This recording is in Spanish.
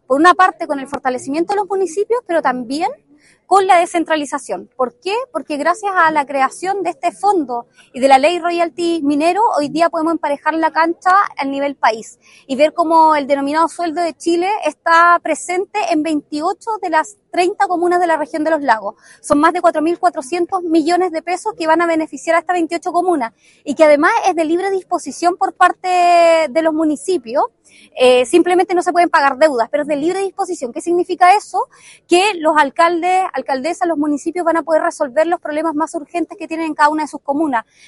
por una parte con el fortalecimiento de los municipios, pero también con la descentralización. ¿Por qué? Porque gracias a la creación de este fondo y de la ley royalty minero, hoy día podemos emparejar la cancha a nivel país y ver cómo el denominado sueldo de Chile está presente en 28 de las 30 comunas de la región de los lagos. Son más de 4.400 millones de pesos que van a beneficiar a estas 28 comunas y que además es de libre disposición por parte de los municipios. Simplemente no se pueden pagar deudas, pero es de libre disposición. ¿Qué significa eso? Que los alcaldes, alcaldesas, los municipios van a poder resolver los problemas más urgentes que tienen en cada una de sus comunas.